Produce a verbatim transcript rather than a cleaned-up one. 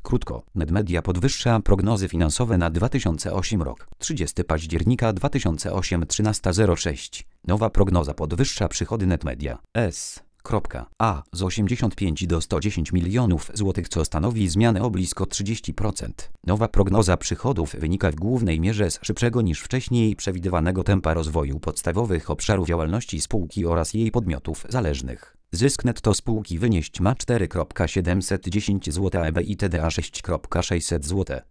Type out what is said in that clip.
Krótko, Netmedia podwyższa prognozy finansowe na dwa tysiące ósmy rok. trzydziestego października dwa tysiące ósmy, trzynaста zero sześć. Nowa prognoza podwyższa przychody Netmedia S. A z osiemdziesiąt pięć do stu dziesięciu milionów złotych, co stanowi zmianę o blisko trzydzieści procent. Nowa prognoza przychodów wynika w głównej mierze z szybszego niż wcześniej przewidywanego tempa rozwoju podstawowych obszarów działalności spółki oraz jej podmiotów zależnych. Zysk netto spółki wynieść ma cztery tysiące siedemset dziesięć złotych, a EBITDA sześć tysięcy sześćset złotych.